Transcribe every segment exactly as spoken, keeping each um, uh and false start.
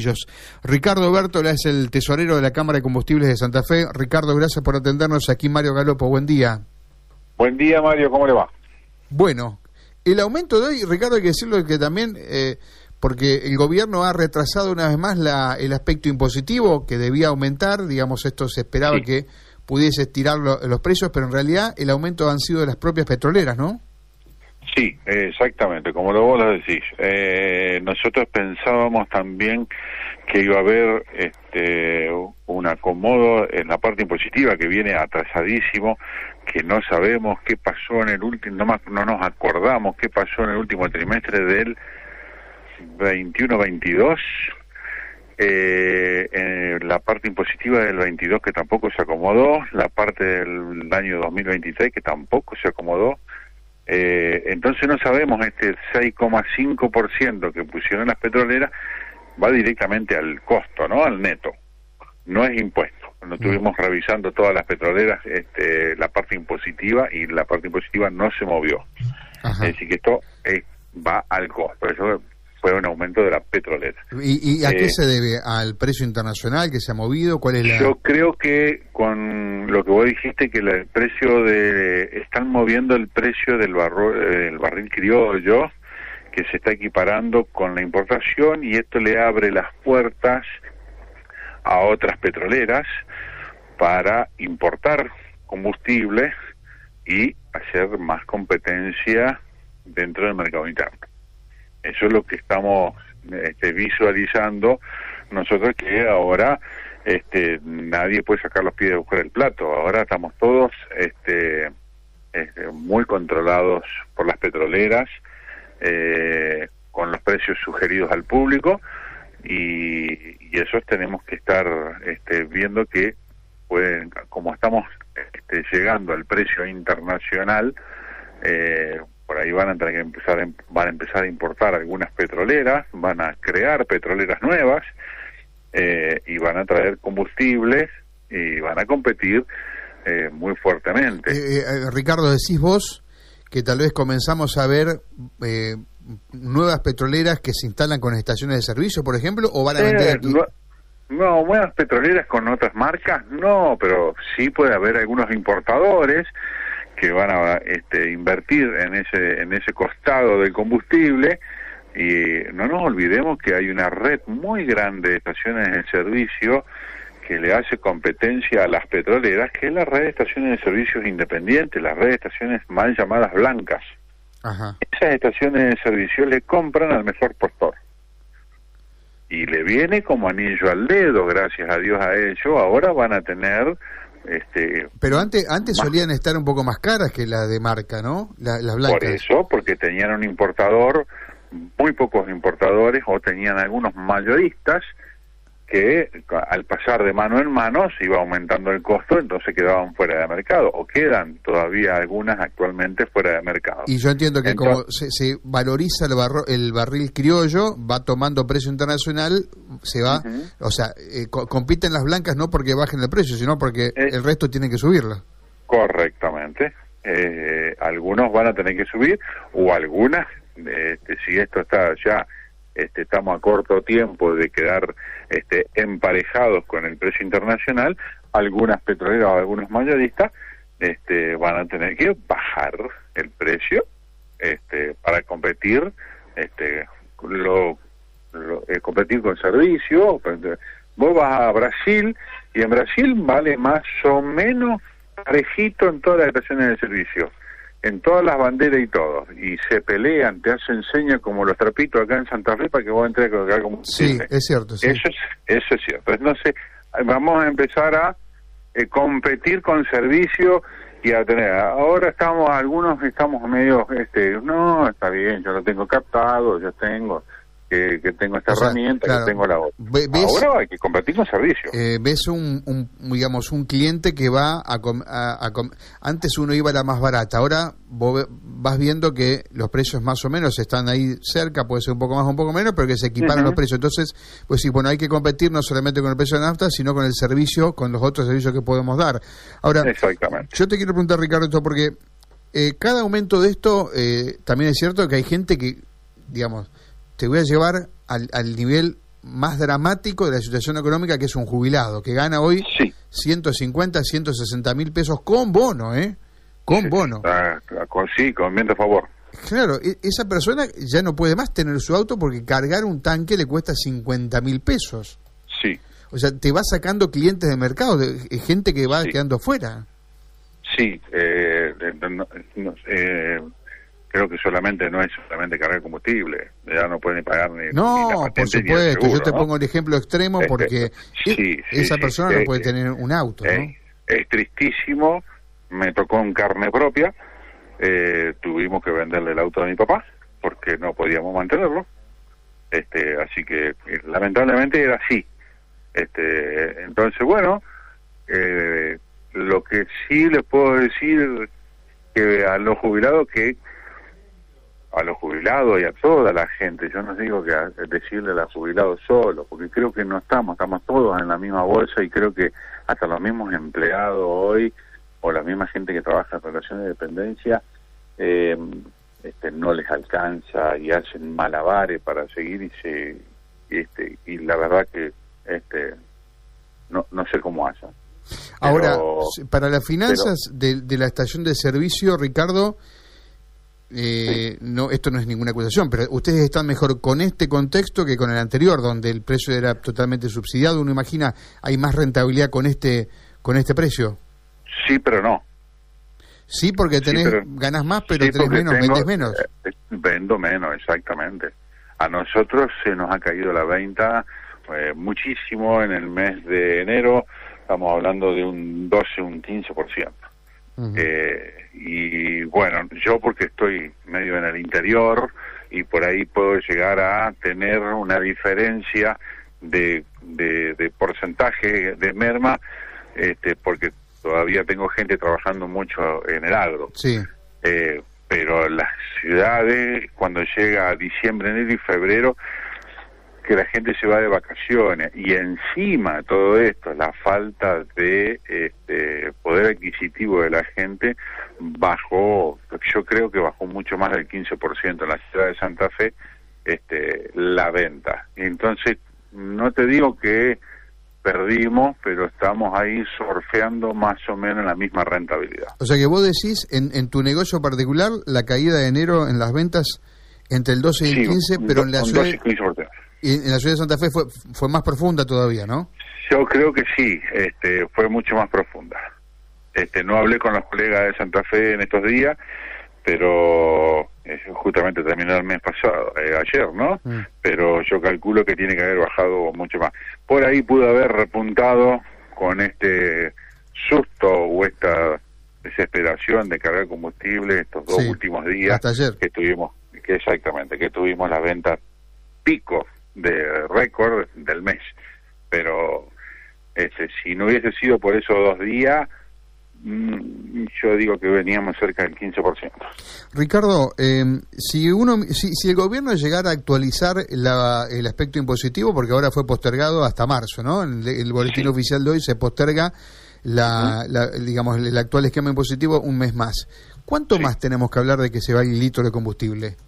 ellos. Ricardo Bértola es el tesorero de la Cámara de Combustibles de Santa Fe. Ricardo, gracias por atendernos. Aquí Mario Galopo, buen día. Buen día, Mario, ¿cómo le va? Bueno, el aumento de hoy, Ricardo, hay que decirlo que también, eh, porque el gobierno ha retrasado una vez más la, el aspecto impositivo que debía aumentar, digamos, esto se esperaba sí. que pudiese estirar lo, los precios, pero en realidad el aumento han sido de las propias petroleras, ¿no? Sí, exactamente, como lo vos lo decís. Eh, nosotros pensábamos también que iba a haber este, un acomodo en la parte impositiva que viene atrasadísimo, que no sabemos qué pasó en el último, no, no nos acordamos qué pasó en el último trimestre del veintiuno veintidós, eh, en la parte impositiva del veintidós que tampoco se acomodó, la parte del año dos mil veintitrés que tampoco se acomodó. Eh, entonces no sabemos, este seis coma cinco por ciento que pusieron las petroleras va directamente al costo, ¿no? Al neto, no es impuesto. No estuvimos revisando todas las petroleras, este, la parte impositiva, y la parte impositiva no se movió. Ajá. Es decir, que esto eh, va al costo. Eso fue un aumento de la petrolera. ¿Y, y a eh, qué se debe? ¿Al precio internacional que se ha movido? ¿Cuál es la...? Yo creo que con lo que vos dijiste, que el precio de... Están moviendo el precio del, barro, del barril criollo, que se está equiparando con la importación, y esto le abre las puertas a otras petroleras para importar combustible y hacer más competencia dentro del mercado interno. Eso es lo que estamos este, visualizando nosotros, que ahora este, nadie puede sacar los pies de buscar el plato. Ahora estamos todos este, este, muy controlados por las petroleras, eh, con los precios sugeridos al público, y, y eso tenemos que estar este, viendo que pueden, como estamos este, llegando al precio internacional, eh, por ahí van a tener que empezar a, van a empezar a importar algunas petroleras, van a crear petroleras nuevas, eh, y van a traer combustibles y van a competir eh, muy fuertemente. Eh, eh, Ricardo, decís vos que tal vez comenzamos a ver eh, nuevas petroleras que se instalan con estaciones de servicio, por ejemplo, o van a vender eh, aquí. No, no, buenas petroleras con otras marcas, no, pero sí puede haber algunos importadores que van a este, invertir en ese en ese costado del combustible, y no nos olvidemos que hay una red muy grande de estaciones de servicio que le hace competencia a las petroleras, que es la red de estaciones de servicios independientes, la red de estaciones mal llamadas blancas. Ajá. Esas estaciones de servicio le compran al mejor postor y le viene como anillo al dedo, gracias a Dios a ello. Ahora van a tener Este, pero antes antes más, solían estar un poco más caras que las de marca, ¿no? La, las blancas. Por eso, porque tenían un importador, muy pocos importadores, o tenían algunos mayoristas que al pasar de mano en mano se iba aumentando el costo, entonces quedaban fuera de mercado, o quedan todavía algunas actualmente fuera de mercado. Y yo entiendo que entonces, como se, se valoriza el, barro, el barril criollo, va tomando precio internacional, se va, uh-huh. o sea, eh, co compiten las blancas no porque bajen el precio, sino porque eh, el resto tiene que subirla. Correctamente. Eh, algunos van a tener que subir, o algunas, este, si esto está ya... Este, estamos a corto tiempo de quedar este, emparejados con el precio internacional, algunas petroleras o algunos mayoristas este, van a tener que bajar el precio este, para competir, este, lo, lo, eh, competir con servicio. Vos vas a Brasil y en Brasil vale más o menos parejito en todas las estaciones de servicio, en todas las banderas y todo, y se pelean, te hacen señas como los trapitos acá en Santa Fe para que vos entres a como sí, es cierto, sí. Eso es, eso es cierto. Entonces, vamos a empezar a eh, competir con servicio y a tener, ahora estamos, algunos estamos medio, este, no, está bien, yo lo tengo captado, yo tengo... Que, que tengo esta o sea, herramienta, claro, que tengo la otra. ¿ves, ahora hay que competir con servicio. Eh, ves un, un, digamos, un cliente que va a, com, a, a com, antes uno iba a la más barata, ahora vos vas viendo que los precios más o menos están ahí cerca, puede ser un poco más o un poco menos, pero que se equiparan uh-huh. los precios. Entonces, pues sí, bueno, hay que competir no solamente con el precio de la nafta, sino con el servicio, con los otros servicios que podemos dar. Ahora, exactamente. Yo te quiero preguntar, Ricardo, esto porque eh, cada aumento de esto, eh, también es cierto que hay gente que, digamos, te voy a llevar al, al nivel más dramático de la situación económica, que es un jubilado, que gana hoy sí. ciento cincuenta, ciento sesenta mil pesos con bono, ¿eh? Con sí, bono. Ah, con, sí, con viento a favor. Claro, e- esa persona ya no puede más tener su auto porque cargar un tanque le cuesta cincuenta mil pesos. Sí. O sea, te va sacando clientes de mercado, de, de gente que va Sí. quedando fuera. Sí, eh, no, no, eh, creo que solamente no es solamente cargar combustible, ya no pueden pagar ni, No, ni la por patente ni el supuesto, seguro, yo te ¿no? pongo el ejemplo extremo Este, porque sí, e- sí, esa sí, persona eh, no puede eh, tener un auto, ¿no? eh, es tristísimo, me tocó en carne propia, eh, tuvimos que venderle el auto a mi papá porque no podíamos mantenerlo, este, así que eh, lamentablemente era así. Este, entonces, bueno, eh, lo que sí les puedo decir que a los jubilados que a los jubilados y a toda la gente, yo no digo que a, decirle a los jubilados solo, porque creo que no estamos, estamos todos en la misma bolsa y creo que hasta los mismos empleados hoy o la misma gente que trabaja en relaciones de dependencia eh, este, no les alcanza y hacen malabares para seguir y se y este y la verdad que este no no sé cómo hacen. Ahora, Pero, para las finanzas pero, de, de la estación de servicio, Ricardo, eh, sí. no, esto no es ninguna acusación, pero ustedes están mejor con este contexto que con el anterior, donde el precio era totalmente subsidiado. Uno imagina, hay más rentabilidad con este con este precio. Sí, pero no. Sí, porque tenés, sí, pero, ganás más, pero sí, tenés menos, tengo, vendés menos. Eh, vendo menos, exactamente. A nosotros se nos ha caído la venta eh, muchísimo en el mes de enero. Estamos hablando de un doce, un quince por ciento. Uh-huh. Eh, y bueno, yo porque estoy medio en el interior y por ahí puedo llegar a tener una diferencia de, de, de porcentaje de merma, este, porque todavía tengo gente trabajando mucho en el agro. Sí. Eh, pero las ciudades, cuando llega a diciembre, enero y febrero, que la gente se va de vacaciones y encima de todo esto la falta de este, poder adquisitivo de la gente bajó, yo creo que bajó mucho más del quince por ciento en la ciudad de Santa Fe este, la venta. Entonces no te digo que perdimos, pero estamos ahí surfeando más o menos en la misma rentabilidad. O sea que vos decís, en, en tu negocio particular, la caída de enero en las ventas entre el doce y el sí, quince, pero en la ciudad... doce y quince por ciento. Y en la ciudad de Santa Fe fue fue más profunda todavía, ¿no? Yo creo que sí, este, fue mucho más profunda. Este, no hablé con los colegas de Santa Fe en estos días, pero eh, justamente terminó el mes pasado, eh, ayer, ¿no? Mm. Pero yo calculo que tiene que haber bajado mucho más. Por ahí pudo haber repuntado con este susto o esta desesperación de cargar combustible estos dos sí, últimos días hasta ayer. que tuvimos, que exactamente, que tuvimos las ventas pico de récord del mes, pero este, si no hubiese sido por esos dos días, mmm, yo digo que veníamos cerca del quince por ciento. Ricardo, eh, si uno, si, si el gobierno llegara a actualizar la, el aspecto impositivo, porque ahora fue postergado hasta marzo, ¿no? El, el boletín sí. oficial de hoy se posterga la, uh-huh. la, digamos, el actual esquema impositivo un mes más. ¿Cuánto sí. más tenemos que hablar de que se va el litro de combustible?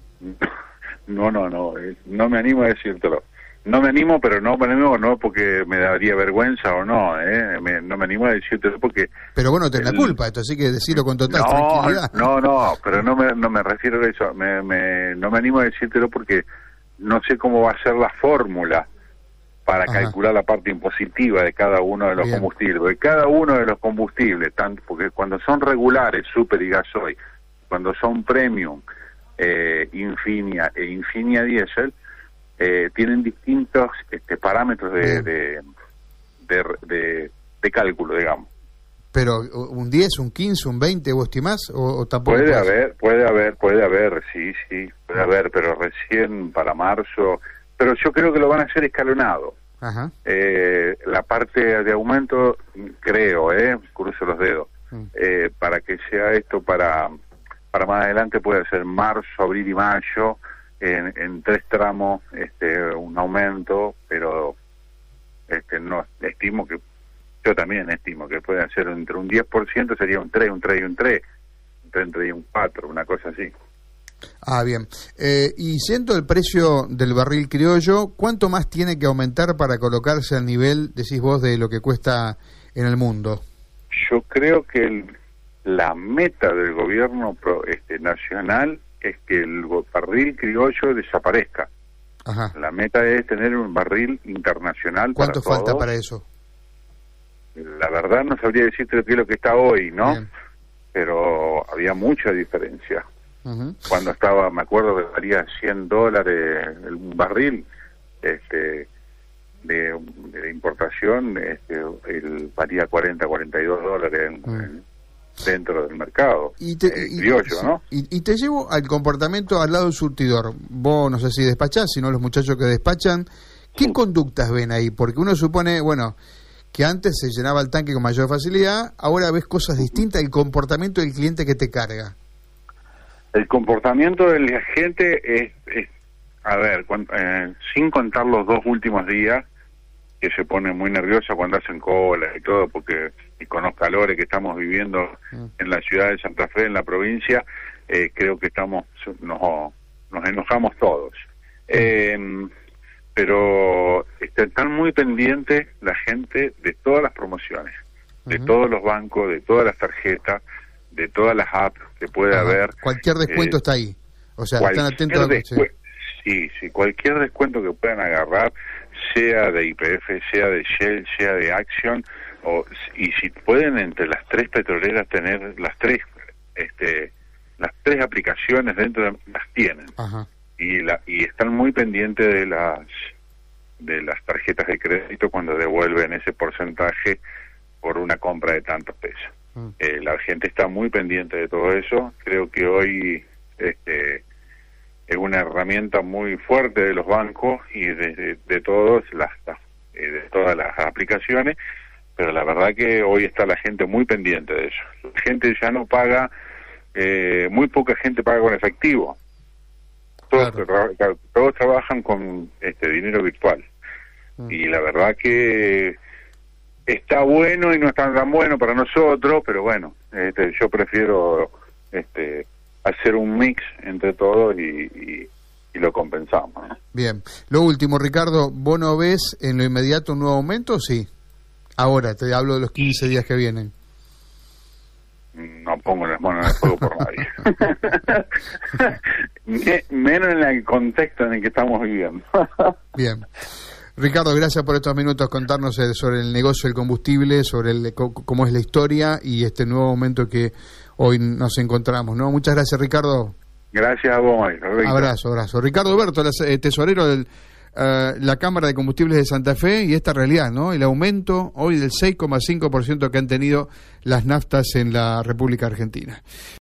No, no, no, no me animo a decírtelo. No me animo, pero no me animo no porque me daría vergüenza o no, ¿eh? Me, no me animo a decírtelo porque... Pero bueno, tenés el... la culpa, esto así que decirlo con total no, tranquilidad. No, no, pero no me, no me refiero a eso. Me, me, no me animo a decírtelo porque no sé cómo va a ser la fórmula para Ajá. calcular la parte impositiva de cada uno de los Bien. combustibles. De cada uno de los combustibles, tanto porque cuando son regulares, super y gasoil, cuando son premium... Eh, Infinia e Infinia Diesel eh, tienen distintos este, parámetros de de, de, de, de cálculo, digamos. Pero un diez, un quince, un veinte, ¿vos estimás? ¿O, o tampoco puede haber, puede haber, puede haber, sí, sí, puede haber, pero recién para marzo, pero yo creo que lo van a hacer escalonado. Ajá. Eh, la parte de aumento, creo, eh, cruzo los dedos, mm. eh, para que sea esto para... para más adelante puede ser marzo, abril y mayo, en, en tres tramos este un aumento, pero este no estimo que, yo también estimo que puede ser entre un diez por ciento, sería un tres, un tres y un tres, un tres y un cuatro, una cosa así. Ah, bien. Eh, y siendo el precio del barril criollo, ¿cuánto más tiene que aumentar para colocarse al nivel, decís vos, de lo que cuesta en el mundo? Yo creo que el, la meta del gobierno pro, este, nacional es que el barril criollo desaparezca. Ajá. La meta es tener un barril internacional. ¿Cuánto para falta todos. para eso? La verdad no sabría decirte qué es lo que está hoy, ¿no? Bien. Pero había mucha diferencia. Uh-huh. Cuando estaba, me acuerdo que valía cien dólares el barril este de, de importación, este el valía cuarenta, cuarenta y dos dólares en, uh-huh. en, dentro del mercado. Y te, eh, y, criollo, ¿no? Y, y te llevo al comportamiento al lado del surtidor. Vos no sé si despachás, sino los muchachos que despachan. ¿Qué sí. conductas ven ahí? Porque uno supone, bueno, que antes se llenaba el tanque con mayor facilidad, ahora ves cosas distintas, el comportamiento del cliente que te carga. El comportamiento del agente es, es a ver, cuando, eh, sin contar los dos últimos días, que se pone muy nerviosa cuando hacen cola y todo, porque y con los calores que estamos viviendo mm. en la ciudad de Santa Fe, en la provincia, eh, creo que estamos nos, nos enojamos todos. Eh, pero están muy pendientes la gente de todas las promociones, de uh-huh. todos los bancos, de todas las tarjetas, de todas las apps que puede Ajá. haber. Cualquier descuento eh, está ahí. O sea, están atentos a descu- Sí, sí, cualquier descuento que puedan agarrar, sea de Y P F, sea de Shell, sea de Action, o, y si pueden entre las tres petroleras tener las tres este las tres aplicaciones dentro de, las tienen. Ajá. Y la y están muy pendientes de las de las tarjetas de crédito cuando devuelven ese porcentaje por una compra de tantos pesos. Mm. Eh, la gente está muy pendiente de todo eso. Creo que hoy este es una herramienta muy fuerte de los bancos y de, de, de todos las eh, de todas las aplicaciones, pero la verdad que hoy está la gente muy pendiente de eso. La gente ya no paga, eh, muy poca gente paga con efectivo. Todos, claro. tra- todos trabajan con este dinero virtual. Mm. Y la verdad que está bueno y no está tan bueno para nosotros, pero bueno, este, yo prefiero este hacer un mix entre todos y, y, y lo compensamos, ¿no? Bien. Lo último, Ricardo, ¿vos no ves en lo inmediato un nuevo aumento o sí? Ahora, te hablo de los quince días que vienen. No pongo las manos en el fuego por nadie. Menos en el contexto en el que estamos viviendo. Bien. Ricardo, gracias por estos minutos contarnos sobre el negocio del combustible, sobre el, cómo es la historia y este nuevo momento que hoy nos encontramos, ¿no? Muchas gracias, Ricardo. Gracias a vos, Mario. Abrazo, abrazo. Ricardo Berto, el tesorero de uh, la Cámara de Combustibles de Santa Fe, y esta realidad, ¿no? El aumento hoy del seis coma cinco por ciento que han tenido las naftas en la República Argentina.